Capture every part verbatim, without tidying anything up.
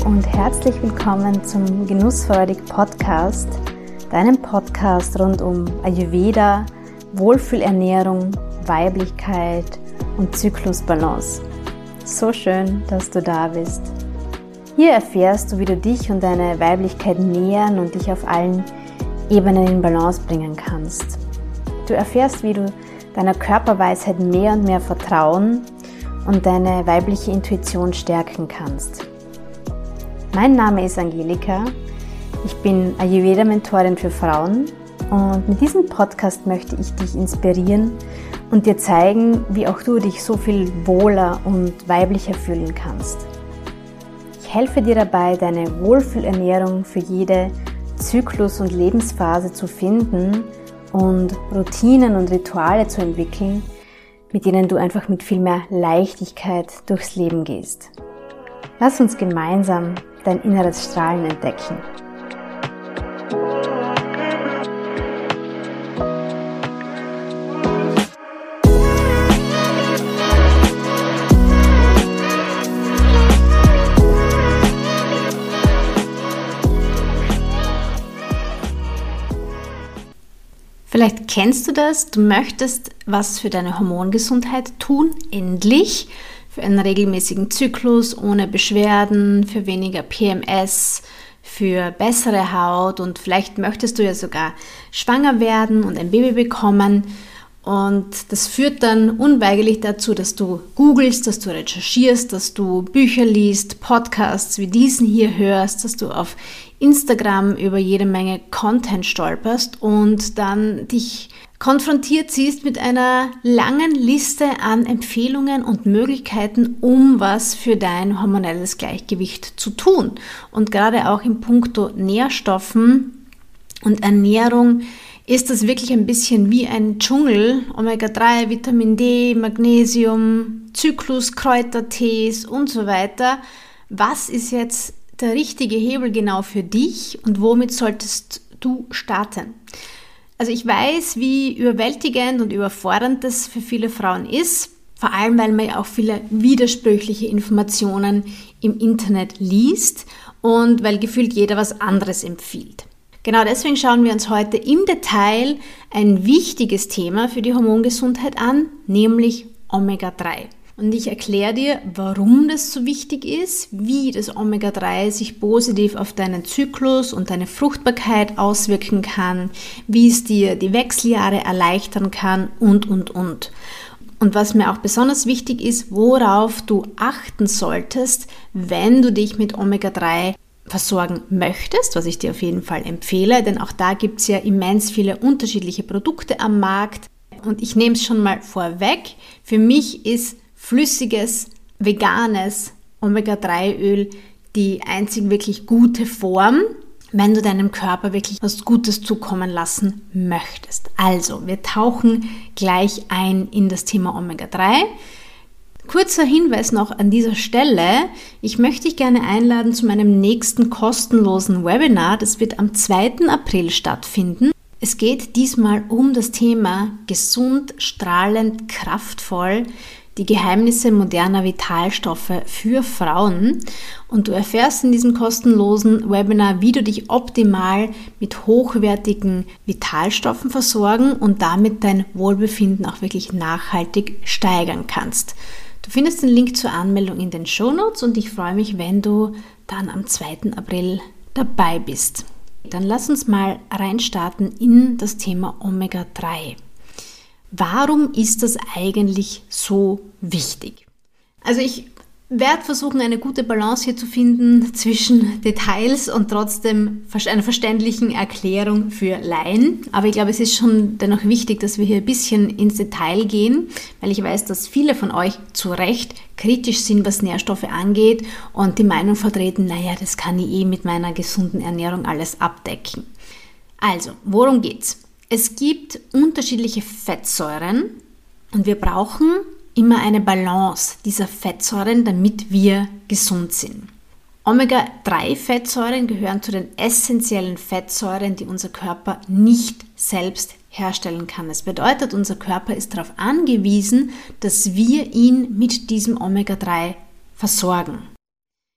und herzlich willkommen zum Genussfreudig Podcast, deinem Podcast rund um Ayurveda, Wohlfühlernährung, Weiblichkeit und Zyklusbalance. So schön, dass du da bist. Hier erfährst du, wie du dich und deine Weiblichkeit nähern und dich auf allen Ebenen in Balance bringen kannst. Du erfährst, wie du deiner Körperweisheit mehr und mehr vertrauen und deine weibliche Intuition stärken kannst. Mein Name ist Angelika, ich bin Ayurveda-Mentorin für Frauen und mit diesem Podcast möchte ich dich inspirieren und dir zeigen, wie auch du dich so viel wohler und weiblicher fühlen kannst. Ich helfe dir dabei, deine Wohlfühlernährung für jede Zyklus- und Lebensphase zu finden und Routinen und Rituale zu entwickeln, mit denen du einfach mit viel mehr Leichtigkeit durchs Leben gehst. Lass uns gemeinsam dein inneres Strahlen entdecken. Vielleicht kennst du das, du möchtest was für deine Hormongesundheit tun, endlich, für einen regelmäßigen Zyklus, ohne Beschwerden, für weniger P M S, für bessere Haut und vielleicht möchtest du ja sogar schwanger werden und ein Baby bekommen und das führt dann unweigerlich dazu, dass du googelst, dass du recherchierst, dass du Bücher liest, Podcasts wie diesen hier hörst, dass du auf Instagram über jede Menge Content stolperst und dann dich konfrontiert siehst mit einer langen Liste an Empfehlungen und Möglichkeiten, um was für dein hormonelles Gleichgewicht zu tun. Und gerade auch in puncto Nährstoffen und Ernährung ist das wirklich ein bisschen wie ein Dschungel. Omega drei, Vitamin D, Magnesium, Zyklus, Kräutertees und so weiter. Was ist jetzt der richtige Hebel genau für dich und womit solltest du starten? Also ich weiß, wie überwältigend und überfordernd das für viele Frauen ist, vor allem weil man ja auch viele widersprüchliche Informationen im Internet liest und weil gefühlt jeder was anderes empfiehlt. Genau deswegen schauen wir uns heute im Detail ein wichtiges Thema für die Hormongesundheit an, nämlich Omega drei. Und ich erkläre dir, warum das so wichtig ist, wie das Omega drei sich positiv auf deinen Zyklus und deine Fruchtbarkeit auswirken kann, wie es dir die Wechseljahre erleichtern kann und, und, und. Und was mir auch besonders wichtig ist, worauf du achten solltest, wenn du dich mit Omega drei versorgen möchtest, was ich dir auf jeden Fall empfehle, denn auch da gibt es ja immens viele unterschiedliche Produkte am Markt. Und ich nehme es schon mal vorweg, für mich ist flüssiges, veganes Omega drei Öl die einzig wirklich gute Form, wenn du deinem Körper wirklich was Gutes zukommen lassen möchtest. Also, wir tauchen gleich ein in das Thema Omega drei. Kurzer Hinweis noch an dieser Stelle, ich möchte dich gerne einladen zu meinem nächsten kostenlosen Webinar. Das wird am zweiten April stattfinden. Es geht diesmal um das Thema gesund, strahlend, kraftvoll, die Geheimnisse moderner Vitalstoffe für Frauen. Und du erfährst in diesem kostenlosen Webinar, wie du dich optimal mit hochwertigen Vitalstoffen versorgen und damit dein Wohlbefinden auch wirklich nachhaltig steigern kannst. Du findest den Link zur Anmeldung in den Shownotes und ich freue mich, wenn du dann am zweiten April dabei bist. Dann lass uns mal reinstarten in das Thema Omega drei. Warum ist das eigentlich so wichtig? Also ich werde versuchen, eine gute Balance hier zu finden zwischen Details und trotzdem einer verständlichen Erklärung für Laien. Aber ich glaube, es ist schon dennoch wichtig, dass wir hier ein bisschen ins Detail gehen, weil ich weiß, dass viele von euch zu Recht kritisch sind, was Nährstoffe angeht und die Meinung vertreten, naja, das kann ich eh mit meiner gesunden Ernährung alles abdecken. Also, worum geht's? Es gibt unterschiedliche Fettsäuren und wir brauchen immer eine Balance dieser Fettsäuren, damit wir gesund sind. Omega drei Fettsäuren gehören zu den essentiellen Fettsäuren, die unser Körper nicht selbst herstellen kann. Das bedeutet, unser Körper ist darauf angewiesen, dass wir ihn mit diesem Omega drei versorgen.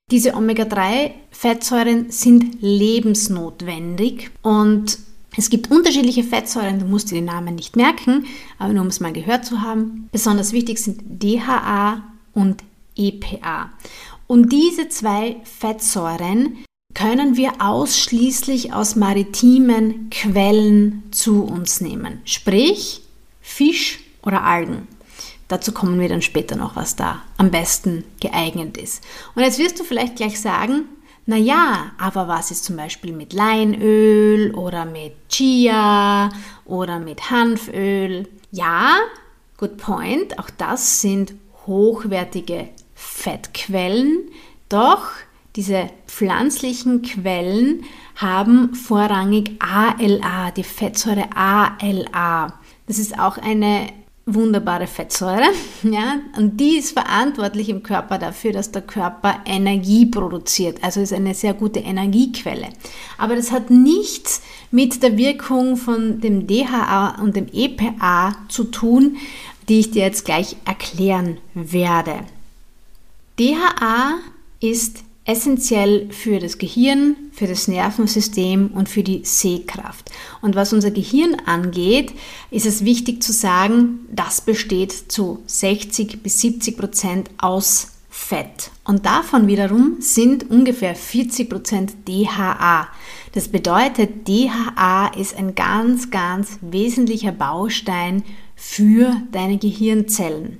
Diese Omega drei Fettsäuren sind lebensnotwendig und es gibt unterschiedliche Fettsäuren, du musst dir den Namen nicht merken, aber nur um es mal gehört zu haben. Besonders wichtig sind D H A und E P A. Und diese zwei Fettsäuren können wir ausschließlich aus maritimen Quellen zu uns nehmen, sprich Fisch oder Algen. Dazu kommen wir dann später noch, was da am besten geeignet ist. Und jetzt wirst du vielleicht gleich sagen, na ja, aber was ist zum Beispiel mit Leinöl oder mit Chia oder mit Hanföl? Ja, good point, auch das sind hochwertige Fettquellen, doch diese pflanzlichen Quellen haben vorrangig A L A, die Fettsäure A L A. Das ist auch eine wunderbare Fettsäure, ja, und die ist verantwortlich im Körper dafür, dass der Körper Energie produziert, also ist eine sehr gute Energiequelle. Aber das hat nichts mit der Wirkung von dem D H A und dem E P A zu tun, die ich dir jetzt gleich erklären werde. D H A ist essentiell für das Gehirn, für das Nervensystem und für die Sehkraft. Und was unser Gehirn angeht, ist es wichtig zu sagen, das besteht zu sechzig bis siebzig Prozent aus Fett. Und davon wiederum sind ungefähr vierzig Prozent D H A. Das bedeutet, D H A ist ein ganz, ganz wesentlicher Baustein für deine Gehirnzellen.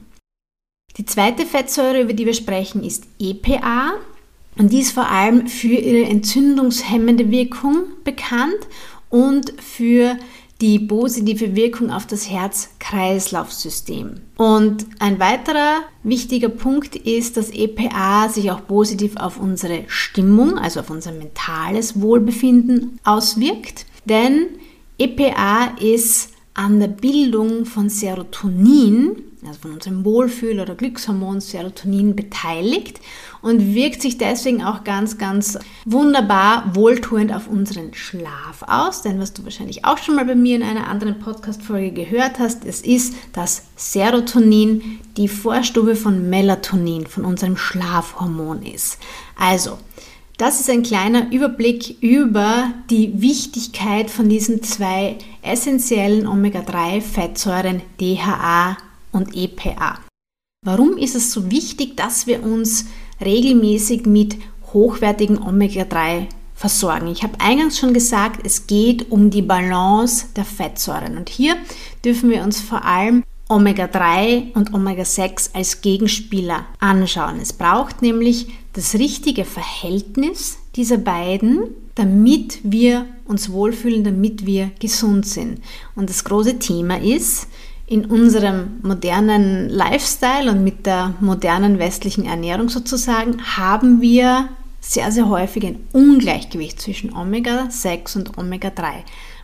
Die zweite Fettsäure, über die wir sprechen, ist E P A. Und die ist vor allem für ihre entzündungshemmende Wirkung bekannt und für die positive Wirkung auf das Herz-Kreislauf-System. Und ein weiterer wichtiger Punkt ist, dass E P A sich auch positiv auf unsere Stimmung, also auf unser mentales Wohlbefinden auswirkt. Denn E P A ist an der Bildung von Serotonin, also von unserem Wohlfühl- oder Glückshormon Serotonin, beteiligt und wirkt sich deswegen auch ganz, ganz wunderbar wohltuend auf unseren Schlaf aus. Denn was du wahrscheinlich auch schon mal bei mir in einer anderen Podcast-Folge gehört hast, es ist, dass Serotonin die Vorstufe von Melatonin, von unserem Schlafhormon ist. Also, das ist ein kleiner Überblick über die Wichtigkeit von diesen zwei essentiellen Omega drei Fettsäuren D H A und E P A. Warum ist es so wichtig, dass wir uns regelmäßig mit hochwertigen Omega drei versorgen? Ich habe eingangs schon gesagt, es geht um die Balance der Fettsäuren. Und hier dürfen wir uns vor allem Omega drei und Omega sechs als Gegenspieler anschauen. Es braucht nämlich das richtige Verhältnis dieser beiden, damit wir uns wohlfühlen, damit wir gesund sind. Und das große Thema ist, in unserem modernen Lifestyle und mit der modernen westlichen Ernährung sozusagen, haben wir sehr, sehr häufig ein Ungleichgewicht zwischen Omega sechs und Omega drei,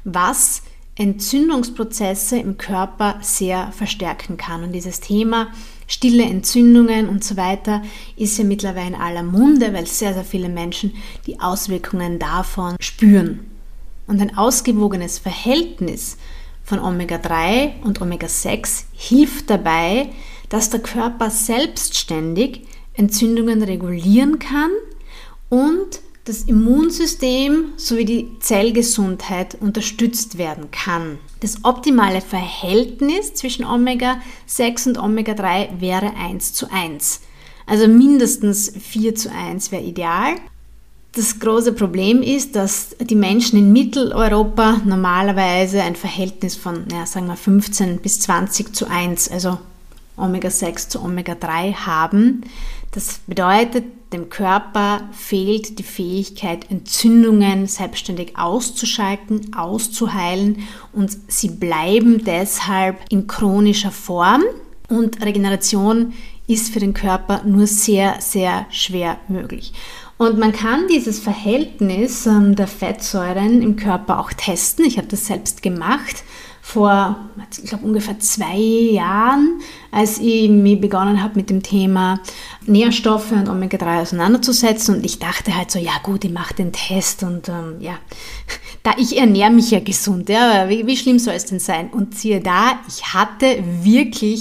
was Entzündungsprozesse im Körper sehr verstärken kann. Und dieses Thema stille Entzündungen und so weiter ist ja mittlerweile in aller Munde, weil sehr, sehr viele Menschen die Auswirkungen davon spüren. Und ein ausgewogenes Verhältnis von Omega drei und Omega sechs hilft dabei, dass der Körper selbstständig Entzündungen regulieren kann und das Immunsystem sowie die Zellgesundheit unterstützt werden kann. Das optimale Verhältnis zwischen Omega sechs und Omega drei wäre eins zu eins. Also mindestens vier zu eins wäre ideal. Das große Problem ist, dass die Menschen in Mitteleuropa normalerweise ein Verhältnis von, ja, sagen wir fünfzehn bis zwanzig zu eins, also Omega sechs zu Omega drei haben. Das bedeutet, dem Körper fehlt die Fähigkeit, Entzündungen selbstständig auszuschalten, auszuheilen und sie bleiben deshalb in chronischer Form und Regeneration ist für den Körper nur sehr, sehr schwer möglich. Und man kann dieses Verhältnis ähm, der Fettsäuren im Körper auch testen. Ich habe das selbst gemacht vor, ich glaube, ungefähr zwei Jahren, als ich mich begonnen habe, mit dem Thema Nährstoffe und Omega drei auseinanderzusetzen. Und ich dachte halt so, ja gut, ich mache den Test und ähm, ja, da ich ernähre mich ja gesund, ja, wie, wie schlimm soll es denn sein? Und siehe da, ich hatte wirklich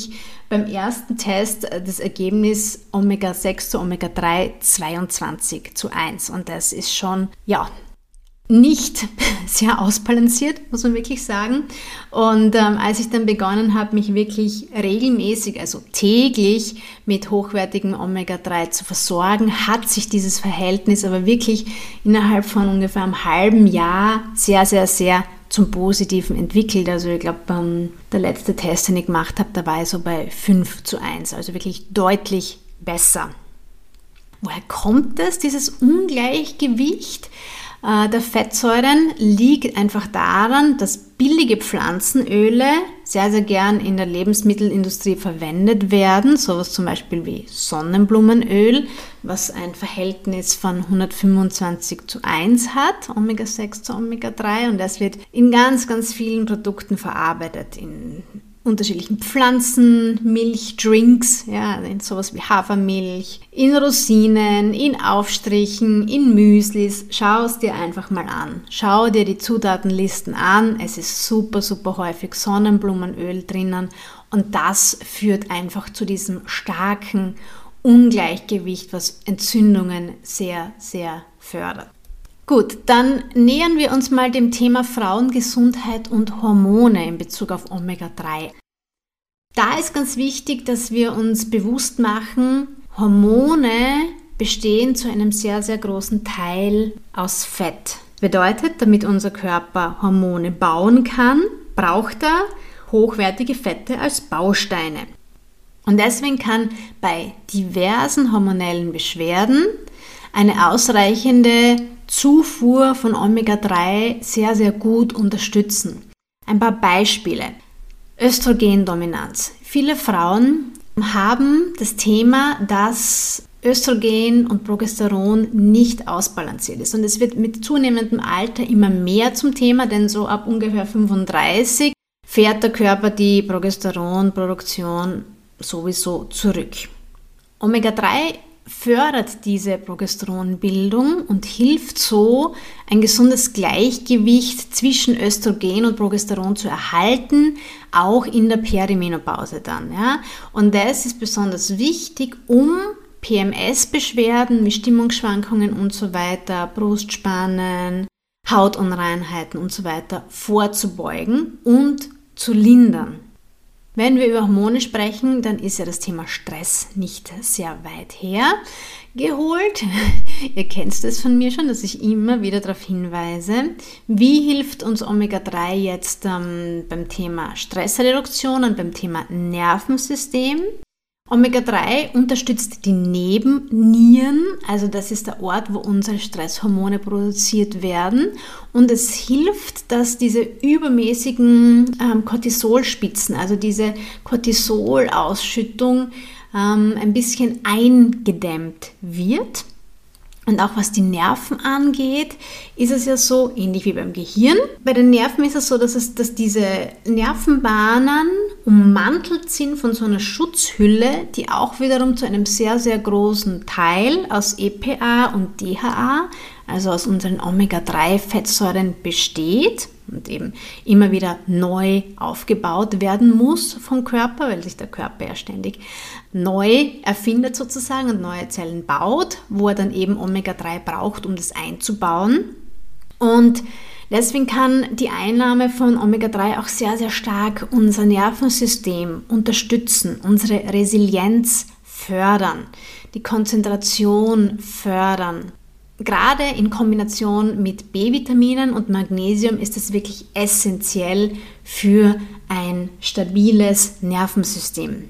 beim ersten Test das Ergebnis Omega sechs zu Omega drei zweiundzwanzig zu eins. Und das ist schon, ja, nicht sehr ausbalanciert, muss man wirklich sagen. Und ähm, als ich dann begonnen habe, mich wirklich regelmäßig, also täglich mit hochwertigem Omega drei zu versorgen, hat sich dieses Verhältnis aber wirklich innerhalb von ungefähr einem halben Jahr sehr, sehr, sehr zum Positiven entwickelt. Also ich glaube, ähm, der letzte Test, den ich gemacht habe, da war ich so bei fünf zu eins, also wirklich deutlich besser. Woher kommt das, dieses Ungleichgewicht der Fettsäuren? Liegt einfach daran, dass billige Pflanzenöle sehr, sehr gern in der Lebensmittelindustrie verwendet werden, sowas zum Beispiel wie Sonnenblumenöl, was ein Verhältnis von hundertfünfundzwanzig zu eins hat, Omega sechs zu Omega drei, und das wird in ganz, ganz vielen Produkten verarbeitet, in unterschiedlichen Pflanzen, Milchdrinks, ja, in sowas wie Hafermilch, in Rosinen, in Aufstrichen, in Müslis. Schau es dir einfach mal an. Schau dir die Zutatenlisten an. Es ist super, super häufig Sonnenblumenöl drinnen und das führt einfach zu diesem starken Ungleichgewicht, was Entzündungen sehr, sehr fördert. Gut, dann nähern wir uns mal dem Thema Frauengesundheit und Hormone in Bezug auf Omega drei. Da ist ganz wichtig, dass wir uns bewusst machen, Hormone bestehen zu einem sehr, sehr großen Teil aus Fett. Bedeutet, damit unser Körper Hormone bauen kann, braucht er hochwertige Fette als Bausteine. Und deswegen kann bei diversen hormonellen Beschwerden eine ausreichende Zufuhr von Omega drei sehr, sehr gut unterstützen. Ein paar Beispiele. Östrogendominanz. Viele Frauen haben das Thema, dass Östrogen und Progesteron nicht ausbalanciert ist. Und es wird mit zunehmendem Alter immer mehr zum Thema, denn so ab ungefähr fünfunddreißig fährt der Körper die Progesteronproduktion sowieso zurück. Omega drei fördert diese Progesteronbildung und hilft so, ein gesundes Gleichgewicht zwischen Östrogen und Progesteron zu erhalten, auch in der Perimenopause dann. Ja? Und das ist besonders wichtig, um P M S-Beschwerden wie Stimmungsschwankungen und so weiter, Brustspannen, Hautunreinheiten und so weiter vorzubeugen und zu lindern. Wenn wir über Hormone sprechen, dann ist ja das Thema Stress nicht sehr weit her geholt. Ihr kennt es von mir schon, dass ich immer wieder darauf hinweise, wie hilft uns Omega drei jetzt ähm, beim Thema Stressreduktion und beim Thema Nervensystem. Omega drei unterstützt die Nebennieren, also das ist der Ort, wo unsere Stresshormone produziert werden, und es hilft, dass diese übermäßigen ähm, Cortisolspitzen, also diese Cortisolausschüttung ähm, ein bisschen eingedämmt wird. Und auch was die Nerven angeht, ist es ja so, ähnlich wie beim Gehirn. Bei den Nerven ist es so, dass, es, dass diese Nervenbahnen ummantelt sind von so einer Schutzhülle, die auch wiederum zu einem sehr, sehr großen Teil aus E P A und D H A, also aus unseren Omega drei Fettsäuren besteht und eben immer wieder neu aufgebaut werden muss vom Körper, weil sich der Körper ja ständig neu erfindet sozusagen und neue Zellen baut, wo er dann eben Omega drei braucht, um das einzubauen. Und deswegen kann die Einnahme von Omega drei auch sehr, sehr stark unser Nervensystem unterstützen, unsere Resilienz fördern, die Konzentration fördern. Gerade in Kombination mit B-Vitaminen und Magnesium ist es wirklich essentiell für ein stabiles Nervensystem.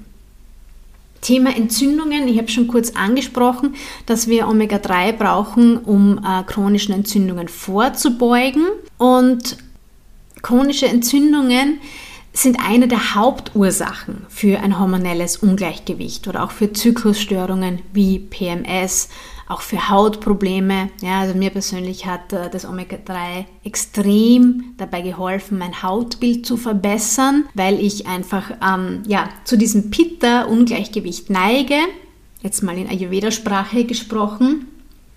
Thema Entzündungen, ich habe schon kurz angesprochen, dass wir Omega drei brauchen, um äh, chronischen Entzündungen vorzubeugen. Und chronische Entzündungen sind eine der Hauptursachen für ein hormonelles Ungleichgewicht oder auch für Zyklusstörungen wie P M S, auch für Hautprobleme. Ja, also mir persönlich hat äh, das Omega drei extrem dabei geholfen, mein Hautbild zu verbessern, weil ich einfach ähm, ja, zu diesem Pitta-Ungleichgewicht neige, jetzt mal in Ayurveda-Sprache gesprochen.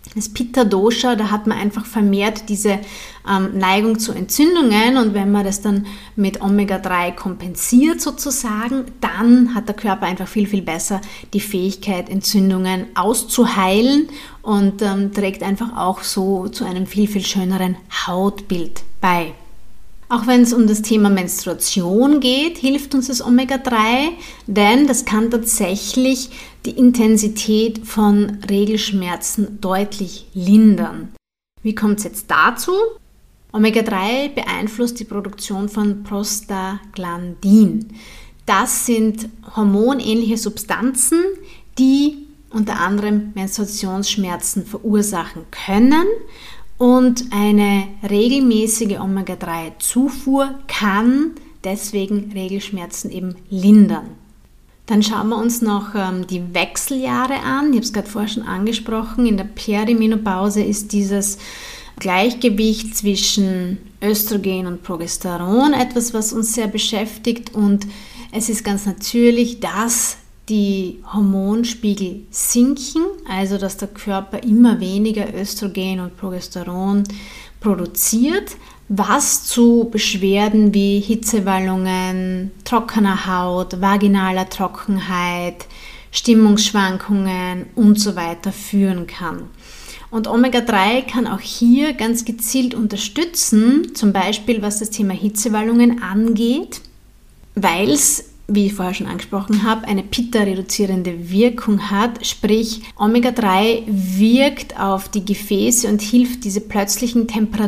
Das Pitta-Dosha, da hat man einfach vermehrt diese ähm, Neigung zu Entzündungen, und wenn man das dann mit Omega drei kompensiert sozusagen, dann hat der Körper einfach viel, viel besser die Fähigkeit, Entzündungen auszuheilen, und ähm, trägt einfach auch so zu einem viel, viel schöneren Hautbild bei. Auch wenn es um das Thema Menstruation geht, hilft uns das Omega drei, denn das kann tatsächlich die Intensität von Regelschmerzen deutlich lindern. Wie kommt es jetzt dazu? Omega drei beeinflusst die Produktion von Prostaglandin. Das sind hormonähnliche Substanzen, die unter anderem Menstruationsschmerzen verursachen können. Und eine regelmäßige Omega drei Zufuhr kann deswegen Regelschmerzen eben lindern. Dann schauen wir uns noch ähm, die Wechseljahre an. Ich habe es gerade vorher schon angesprochen. In der Perimenopause ist dieses Gleichgewicht zwischen Östrogen und Progesteron etwas, was uns sehr beschäftigt. Und es ist ganz natürlich, dass die Hormonspiegel sinken, also dass der Körper immer weniger Östrogen und Progesteron produziert, was zu Beschwerden wie Hitzewallungen, trockener Haut, vaginaler Trockenheit, Stimmungsschwankungen und so weiter führen kann. Und Omega drei kann auch hier ganz gezielt unterstützen, zum Beispiel was das Thema Hitzewallungen angeht, weil es, wie ich vorher schon angesprochen habe, eine Pitta-reduzierende Wirkung hat, sprich Omega drei wirkt auf die Gefäße und hilft, diese plötzlichen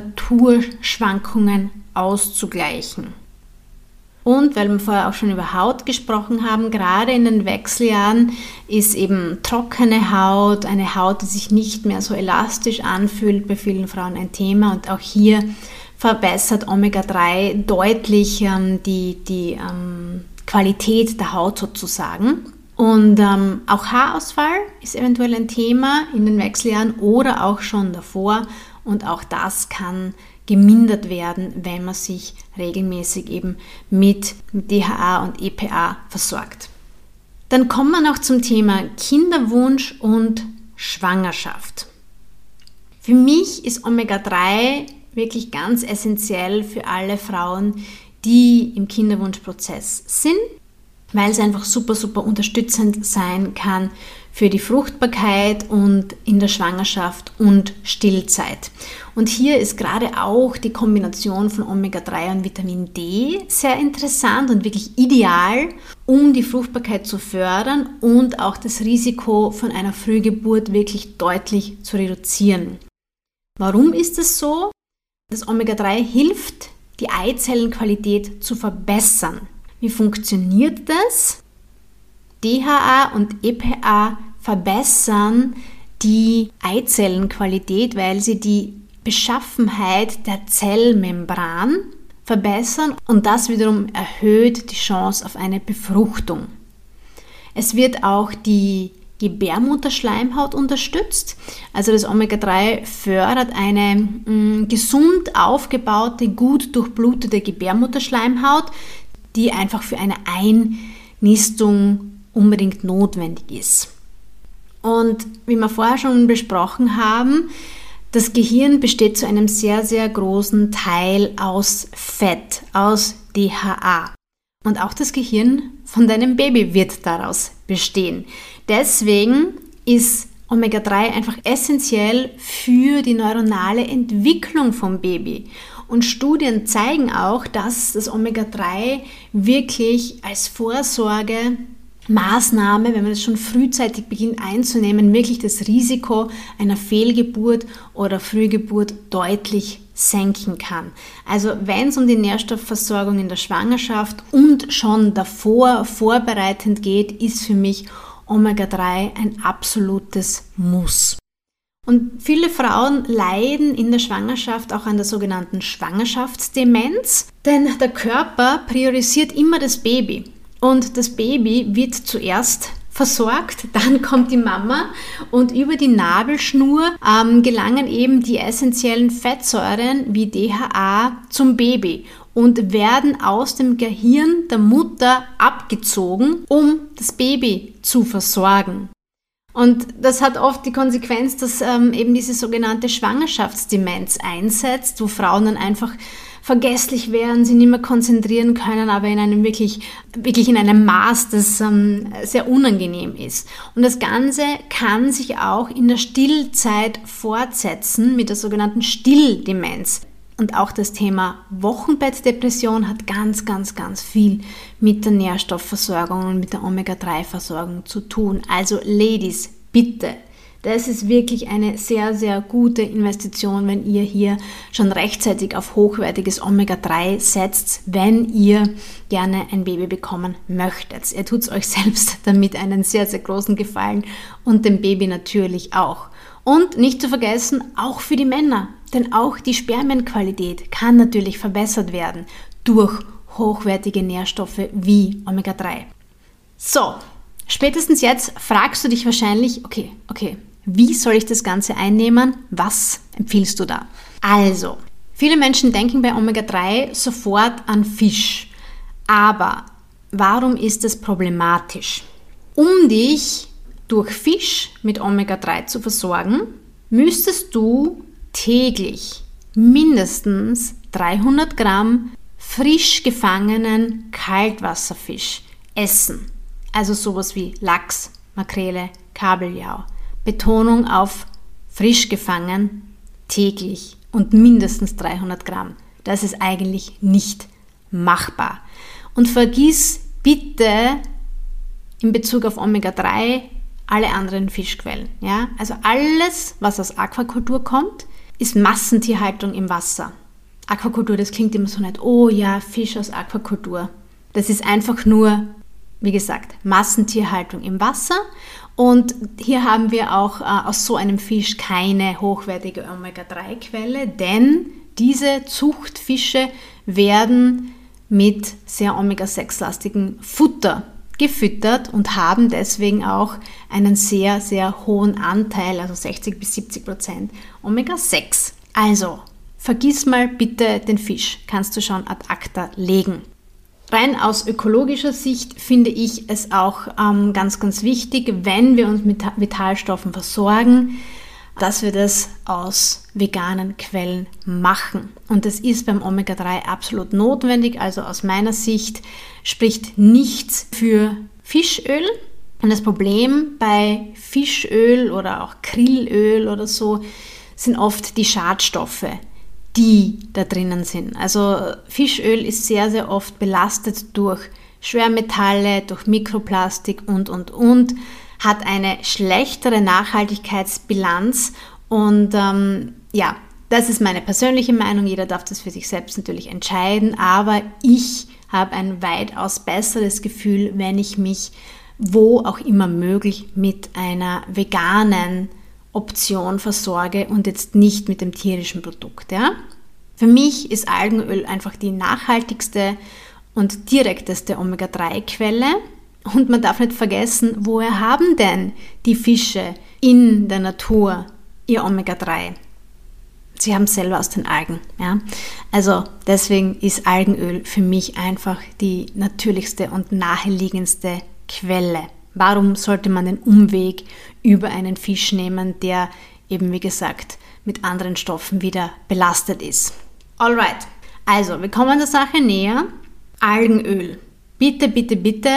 Temperaturschwankungen auszugleichen. Und weil wir vorher auch schon über Haut gesprochen haben, gerade in den Wechseljahren ist eben trockene Haut, eine Haut, die sich nicht mehr so elastisch anfühlt, bei vielen Frauen ein Thema, und auch hier verbessert Omega drei deutlich ähm, die, die ähm, Qualität der Haut sozusagen. Und ähm, auch Haarausfall ist eventuell ein Thema in den Wechseljahren oder auch schon davor, und auch das kann gemindert werden, wenn man sich regelmäßig eben mit D H A und E P A versorgt. Dann kommen wir noch zum Thema Kinderwunsch und Schwangerschaft. Für mich ist Omega drei wirklich ganz essentiell für alle Frauen, die im Kinderwunschprozess sind, weil es einfach super, super unterstützend sein kann für die Fruchtbarkeit und in der Schwangerschaft und Stillzeit. Und hier ist gerade auch die Kombination von Omega drei und Vitamin D sehr interessant und wirklich ideal, um die Fruchtbarkeit zu fördern und auch das Risiko von einer Frühgeburt wirklich deutlich zu reduzieren. Warum ist es so? Das Omega drei hilft, die Eizellenqualität zu verbessern. Wie funktioniert das? D H A und E P A verbessern die Eizellenqualität, weil sie die Beschaffenheit der Zellmembran verbessern, und das wiederum erhöht die Chance auf eine Befruchtung. Es wird auch die Gebärmutterschleimhaut unterstützt. Also das Omega drei fördert eine mh, gesund aufgebaute, gut durchblutete Gebärmutterschleimhaut, die einfach für eine Einnistung unbedingt notwendig ist. Und wie wir vorher schon besprochen haben, das Gehirn besteht zu einem sehr, sehr großen Teil aus Fett, aus D H A. Und auch das Gehirn von deinem Baby wird daraus bestehen. Deswegen ist Omega drei einfach essentiell für die neuronale Entwicklung vom Baby. Und Studien zeigen auch, dass das Omega drei wirklich als Vorsorgemaßnahme, wenn man es schon frühzeitig beginnt einzunehmen, wirklich das Risiko einer Fehlgeburt oder Frühgeburt deutlich senken kann. Also wenn es um die Nährstoffversorgung in der Schwangerschaft und schon davor vorbereitend geht, ist für mich Omega drei ein absolutes Muss. Und viele Frauen leiden in der Schwangerschaft auch an der sogenannten Schwangerschaftsdemenz, denn der Körper priorisiert immer das Baby. Und das Baby wird zuerst versorgt, dann kommt die Mama, und über die Nabelschnur ähm, gelangen eben die essentiellen Fettsäuren wie D H A zum Baby und werden aus dem Gehirn der Mutter abgezogen, um das Baby zu versorgen. Und das hat oft die Konsequenz, dass ähm, eben diese sogenannte Schwangerschaftsdemenz einsetzt, wo Frauen dann einfach vergesslich werden, sie nicht mehr konzentrieren können, aber in einem wirklich, wirklich in einem Maß, das ähm, sehr unangenehm ist. Und das Ganze kann sich auch in der Stillzeit fortsetzen mit der sogenannten Stilldemenz. Und auch das Thema Wochenbettdepression hat ganz, ganz, ganz viel mit der Nährstoffversorgung und mit der Omega drei Versorgung zu tun. Also Ladies, bitte, das ist wirklich eine sehr, sehr gute Investition, wenn ihr hier schon rechtzeitig auf hochwertiges Omega drei setzt, wenn ihr gerne ein Baby bekommen möchtet. Ihr tut euch selbst damit einen sehr, sehr großen Gefallen und dem Baby natürlich auch. Und nicht zu vergessen, auch für die Männer, denn auch die Spermienqualität kann natürlich verbessert werden durch hochwertige Nährstoffe wie Omega drei. So, spätestens jetzt fragst du dich wahrscheinlich, okay, okay, wie soll ich das Ganze einnehmen? Was empfiehlst du da? Also, viele Menschen denken bei Omega drei sofort an Fisch. Aber warum ist das problematisch? Um dich durch Fisch mit Omega drei zu versorgen, müsstest du täglich mindestens dreihundert Gramm frisch gefangenen Kaltwasserfisch essen. Also sowas wie Lachs, Makrele, Kabeljau. Betonung auf frisch gefangen, täglich und mindestens dreihundert Gramm. Das ist eigentlich nicht machbar. Und vergiss bitte in Bezug auf Omega drei alle anderen Fischquellen. Ja? Also alles, was aus Aquakultur kommt, ist Massentierhaltung im Wasser. Aquakultur, das klingt immer so nett. Oh ja, Fisch aus Aquakultur. Das ist einfach nur, wie gesagt, Massentierhaltung im Wasser. Und hier haben wir auch äh, aus so einem Fisch keine hochwertige Omega drei Quelle, denn diese Zuchtfische werden mit sehr Omega sechs lastigem Futter gefüttert und haben deswegen auch einen sehr, sehr hohen Anteil, also sechzig bis siebzig Prozent Omega sechs. Also, vergiss mal bitte den Fisch, kannst du schon ad acta legen. Rein aus ökologischer Sicht finde ich es auch ähm, ganz, ganz wichtig, wenn wir uns mit Vitalstoffen versorgen, dass wir das aus veganen Quellen machen. Und das ist beim Omega drei absolut notwendig. Also aus meiner Sicht spricht nichts für Fischöl. Und das Problem bei Fischöl oder auch Krillöl oder so sind oft die Schadstoffe, die da drinnen sind. Also Fischöl ist sehr, sehr oft belastet durch Schwermetalle, durch Mikroplastik und, und, und, hat eine schlechtere Nachhaltigkeitsbilanz und ähm, ja, das ist meine persönliche Meinung. Jeder darf das für sich selbst natürlich entscheiden, aber ich habe ein weitaus besseres Gefühl, wenn ich mich wo auch immer möglich mit einer veganen Option versorge und jetzt nicht mit dem tierischen Produkt. Ja? Für mich ist Algenöl einfach die nachhaltigste und direkteste Omega drei Quelle. Und man darf nicht vergessen, woher haben denn die Fische in der Natur ihr Omega drei? Sie haben es selber aus den Algen. Ja? Also deswegen ist Algenöl für mich einfach die natürlichste und naheliegendste Quelle. Warum sollte man den Umweg über einen Fisch nehmen, der eben, wie gesagt, mit anderen Stoffen wieder belastet ist? Alright, also wir kommen der Sache näher. Algenöl. Bitte, bitte, bitte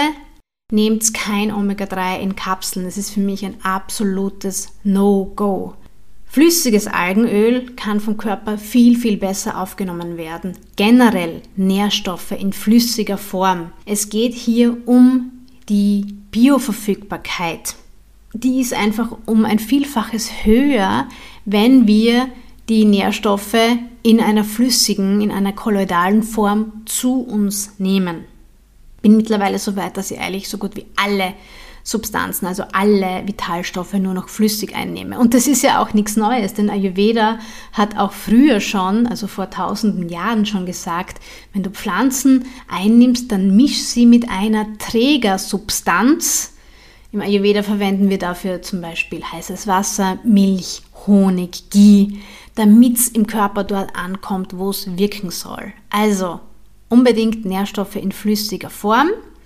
nehmt kein Omega drei in Kapseln. Das ist für mich ein absolutes No-Go. Flüssiges Algenöl kann vom Körper viel, viel besser aufgenommen werden. Generell Nährstoffe in flüssiger Form. Es geht hier um die Bioverfügbarkeit. Die ist einfach um ein Vielfaches höher, wenn wir die Nährstoffe in einer flüssigen, in einer kolloidalen Form zu uns nehmen. Bin mittlerweile so weit, dass ich eigentlich so gut wie alle Substanzen, also alle Vitalstoffe nur noch flüssig einnehme. Und das ist ja auch nichts Neues, denn Ayurveda hat auch früher schon, also vor tausenden Jahren schon gesagt, wenn du Pflanzen einnimmst, dann misch sie mit einer Trägersubstanz. Im Ayurveda verwenden wir dafür zum Beispiel heißes Wasser, Milch, Honig, Ghee, damit es im Körper dort ankommt, wo es wirken soll. Also unbedingt Nährstoffe in flüssiger Form.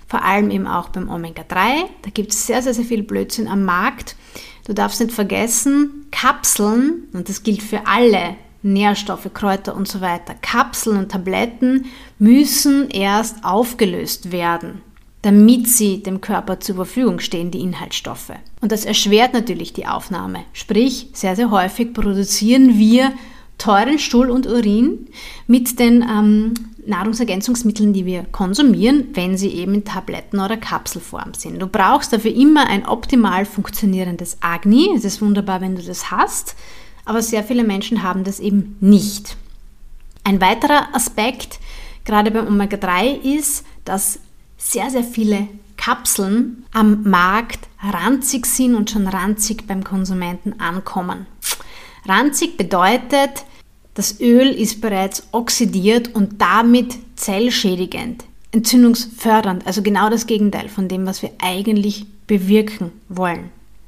vor allem eben auch beim Omega drei. Da gibt es sehr, sehr, sehr viel Blödsinn am Markt. Du darfst nicht vergessen, Kapseln, und das gilt für alle Nährstoffe, Kräuter und so weiter, Kapseln und Tabletten müssen erst aufgelöst werden, damit sie dem Körper zur Verfügung stehen, die Inhaltsstoffe. Und das erschwert natürlich die Aufnahme. Sprich, sehr, sehr häufig produzieren wir teuren Stuhl und Urin mit den ähm, Nahrungsergänzungsmitteln, die wir konsumieren, wenn sie eben in Tabletten- oder Kapselform sind. Du brauchst dafür immer ein optimal funktionierendes Agni. Es ist wunderbar, wenn du das hast, aber sehr viele Menschen haben das eben nicht. Ein weiterer Aspekt, gerade beim Omega drei, ist, dass sehr, sehr viele Kapseln am Markt ranzig sind und schon ranzig beim Konsumenten ankommen. Ranzig bedeutet, das Öl ist bereits oxidiert und damit zellschädigend, entzündungsfördernd, also genau das Gegenteil von dem, was wir eigentlich bewirken wollen.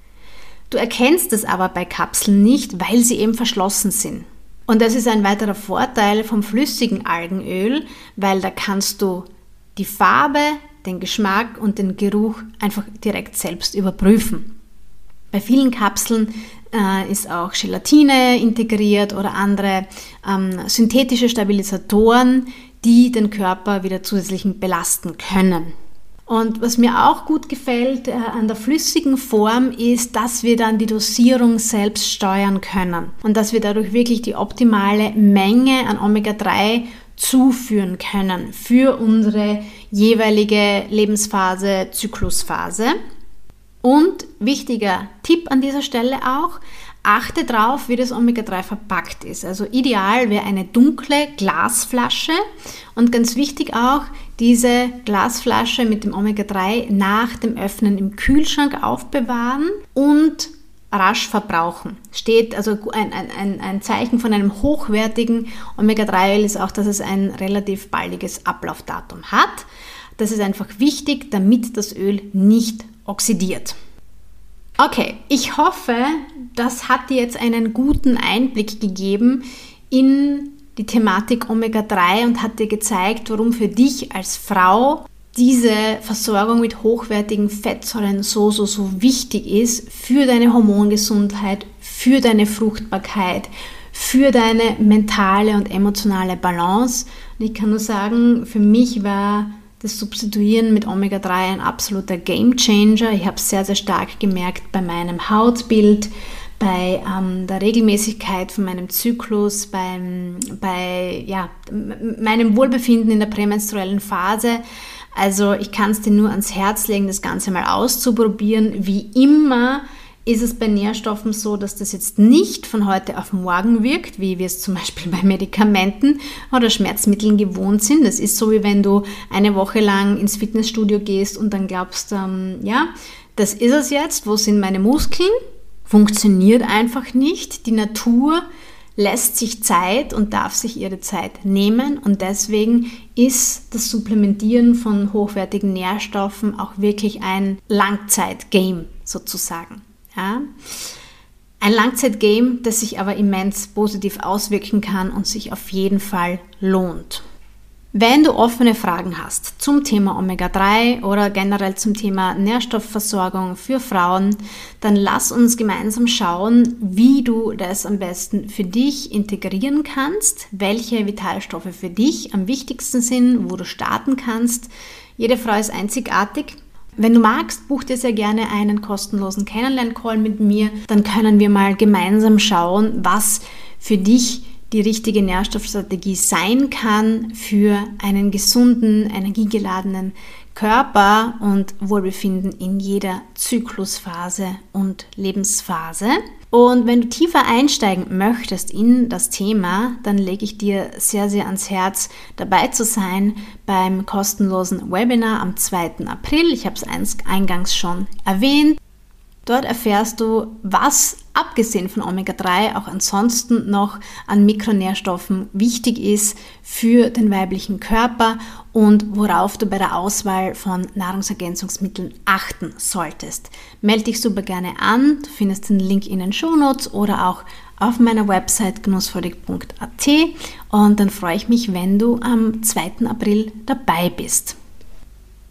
Du erkennst es aber bei Kapseln nicht, weil sie eben verschlossen sind. Und das ist ein weiterer Vorteil vom flüssigen Algenöl, weil da kannst du die Farbe, den Geschmack und den Geruch einfach direkt selbst überprüfen. Bei vielen Kapseln äh, ist auch Gelatine integriert oder andere ähm, synthetische Stabilisatoren, die den Körper wieder zusätzlich belasten können. Und was mir auch gut gefällt äh, an der flüssigen Form ist, dass wir dann die Dosierung selbst steuern können und dass wir dadurch wirklich die optimale Menge an Omega drei zuführen können für unsere jeweilige Lebensphase, Zyklusphase. Und wichtiger Tipp an dieser Stelle auch, achte drauf, wie das Omega drei verpackt ist. Also ideal wäre eine dunkle Glasflasche und ganz wichtig auch, diese Glasflasche mit dem Omega drei nach dem Öffnen im Kühlschrank aufbewahren und rasch verbrauchen. Steht also ein, ein, ein Zeichen von einem hochwertigen Omega drei Öl ist auch, dass es ein relativ baldiges Ablaufdatum hat. Das ist einfach wichtig, damit das Öl nicht oxidiert. Okay, ich hoffe, das hat dir jetzt einen guten Einblick gegeben in die Thematik Omega drei und hat dir gezeigt, warum für dich als Frau diese Versorgung mit hochwertigen Fettsäuren so, so, so wichtig ist für deine Hormongesundheit, für deine Fruchtbarkeit, für deine mentale und emotionale Balance. Und ich kann nur sagen, für mich war das Substituieren mit Omega drei ein absoluter Gamechanger. Ich habe es sehr, sehr stark gemerkt bei meinem Hautbild, bei ähm, der Regelmäßigkeit von meinem Zyklus, beim, bei ja, meinem Wohlbefinden in der prämenstruellen Phase. Also ich kann es dir nur ans Herz legen, das Ganze mal auszuprobieren. Wie immer ist es bei Nährstoffen so, dass das jetzt nicht von heute auf morgen wirkt, wie wir es zum Beispiel bei Medikamenten oder Schmerzmitteln gewohnt sind. Das ist so, wie wenn du eine Woche lang ins Fitnessstudio gehst und dann glaubst, ähm, ja, das ist es jetzt, wo sind meine Muskeln? Funktioniert einfach nicht. Die Natur lässt sich Zeit und darf sich ihre Zeit nehmen und deswegen ist das Supplementieren von hochwertigen Nährstoffen auch wirklich ein Langzeit-Game sozusagen. Ja? Ein Langzeit-Game, das sich aber immens positiv auswirken kann und sich auf jeden Fall lohnt. Wenn du offene Fragen hast zum Thema Omega drei oder generell zum Thema Nährstoffversorgung für Frauen, dann lass uns gemeinsam schauen, wie du das am besten für dich integrieren kannst, welche Vitalstoffe für dich am wichtigsten sind, wo du starten kannst. Jede Frau ist einzigartig. Wenn du magst, buch dir sehr gerne einen kostenlosen Kennenlern-Call mit mir, dann können wir mal gemeinsam schauen, was für dich die richtige Nährstoffstrategie sein kann für einen gesunden, energiegeladenen Körper und Wohlbefinden in jeder Zyklusphase und Lebensphase. Und wenn du tiefer einsteigen möchtest in das Thema, dann lege ich dir sehr, sehr ans Herz, dabei zu sein beim kostenlosen Webinar am zweiten April. Ich habe es eingangs schon erwähnt. Dort erfährst du, was abgesehen von Omega drei auch ansonsten noch an Mikronährstoffen wichtig ist für den weiblichen Körper und worauf du bei der Auswahl von Nahrungsergänzungsmitteln achten solltest. Melde dich super gerne an, du findest den Link in den Shownotes oder auch auf meiner Website genussfreudig punkt a t und dann freue ich mich, wenn du am zweiten April dabei bist.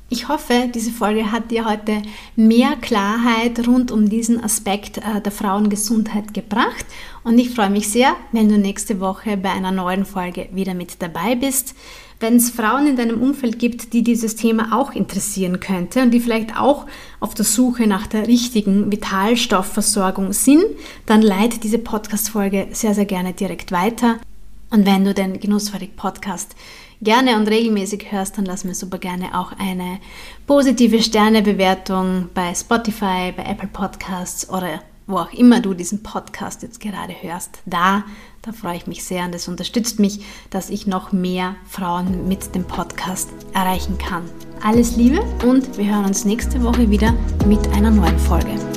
Ich hoffe, diese Folge hat dir heute mehr Klarheit rund um diesen Aspekt der Frauengesundheit gebracht und ich freue mich sehr, wenn du nächste Woche bei einer neuen Folge wieder mit dabei bist. Wenn es Frauen in deinem Umfeld gibt, die dieses Thema auch interessieren könnte und die vielleicht auch auf der Suche nach der richtigen Vitalstoffversorgung sind, dann leite diese Podcast-Folge sehr, sehr gerne direkt weiter. Und wenn du den Genussfabrik Podcast gerne und regelmäßig hörst, dann lass mir super gerne auch eine positive Sternebewertung bei Spotify, bei Apple Podcasts oder wo auch immer du diesen Podcast jetzt gerade hörst, da. Da freue ich mich sehr und es unterstützt mich, dass ich noch mehr Frauen mit dem Podcast erreichen kann. Alles Liebe und wir hören uns nächste Woche wieder mit einer neuen Folge.